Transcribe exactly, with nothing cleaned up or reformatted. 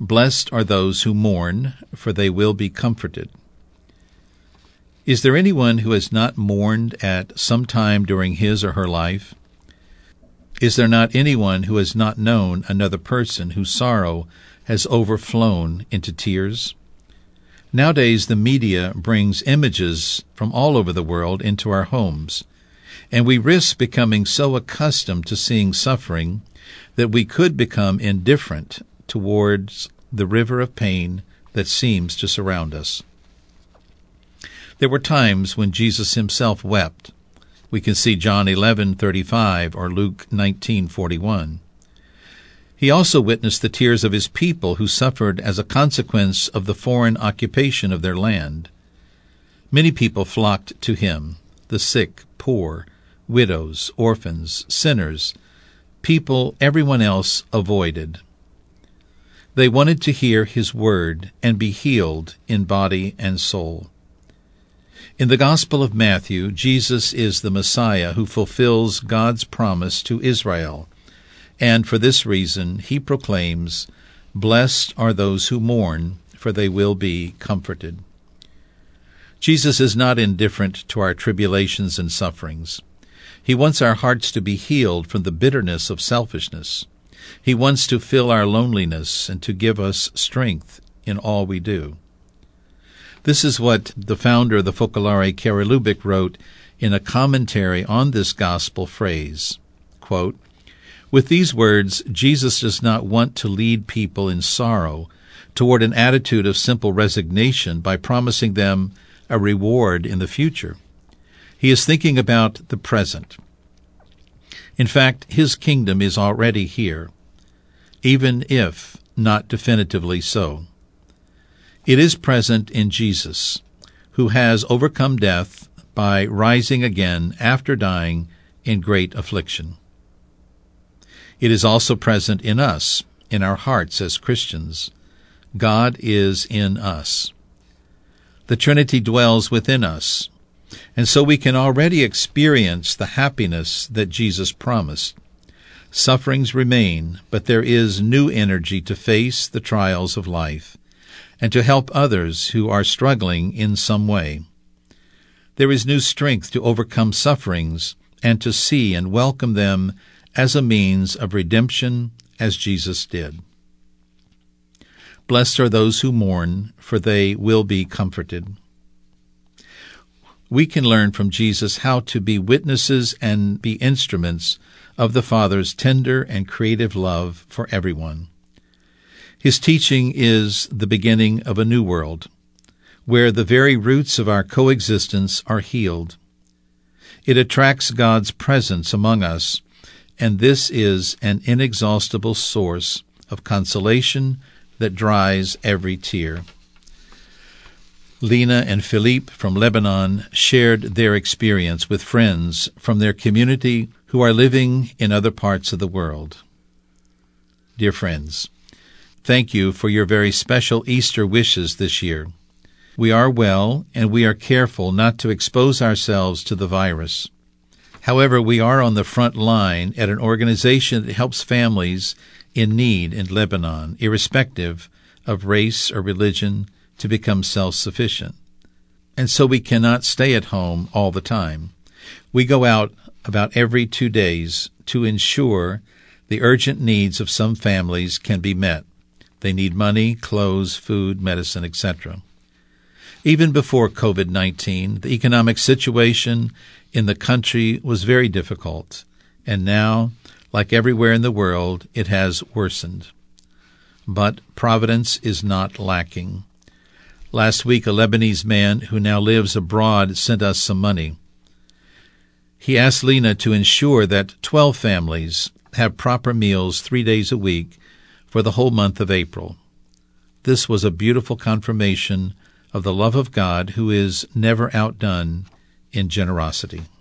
Blessed are those who mourn, for they will be comforted. Is there anyone who has not mourned at some time during his or her life? Is there not anyone who has not known another person whose sorrow has overflown into tears? Nowadays, the media brings images from all over the world into our homes, and we risk becoming so accustomed to seeing suffering that we could become indifferent towards the river of pain that seems to surround us. There were times when Jesus himself wept. We can see John eleven thirty-five or Luke nineteen forty-one. He also witnessed the tears of his people who suffered as a consequence of the foreign occupation of their land. Many people flocked to him, the sick, poor, widows, orphans, sinners, people everyone else avoided. They wanted to hear his word and be healed in body and soul. In the Gospel of Matthew, Jesus is the Messiah who fulfills God's promise to Israel, and for this reason he proclaims, "Blessed are those who mourn, for they will be comforted." Jesus is not indifferent to our tribulations and sufferings. He wants our hearts to be healed from the bitterness of selfishness. He wants to fill our loneliness and to give us strength in all we do. This is what the founder of the Focolare, Kerry Lubick, wrote in a commentary on this gospel phrase. Quote, "With these words, Jesus does not want to lead people in sorrow toward an attitude of simple resignation by promising them a reward in the future. He is thinking about the present. In fact, his kingdom is already here, even if not definitively so. It is present in Jesus, who has overcome death by rising again after dying in great affliction. It is also present in us, in our hearts as Christians. God is in us. The Trinity dwells within us, and so we can already experience the happiness that Jesus promised. Sufferings remain, but there is new energy to face the trials of life and to help others who are struggling in some way. There is new strength to overcome sufferings and to see and welcome them as a means of redemption, as Jesus did. Blessed are those who mourn, for they will be comforted. We can learn from Jesus how to be witnesses and be instruments of the Father's tender and creative love for everyone. His teaching is the beginning of a new world, where the very roots of our coexistence are healed. It attracts God's presence among us, and this is an inexhaustible source of consolation that dries every tear. Lena and Philippe from Lebanon shared their experience with friends from their community who are living in other parts of the world. Dear friends, thank you for your very special Easter wishes this year. We are well, and we are careful not to expose ourselves to the virus. However, we are on the front line at an organization that helps families in need in Lebanon, irrespective of race or religion, to become self-sufficient. And so we cannot stay at home all the time. We go out about every two days to ensure the urgent needs of some families can be met. They need money, clothes, food, medicine, et cetera. Even before covid nineteen, the economic situation in the country was very difficult, and now, like everywhere in the world, it has worsened. But providence is not lacking. Last week, a Lebanese man who now lives abroad sent us some money. He asked Lena to ensure that twelve families have proper meals three days a week for the whole month of April. This was a beautiful confirmation of the love of God, who is never outdone in generosity.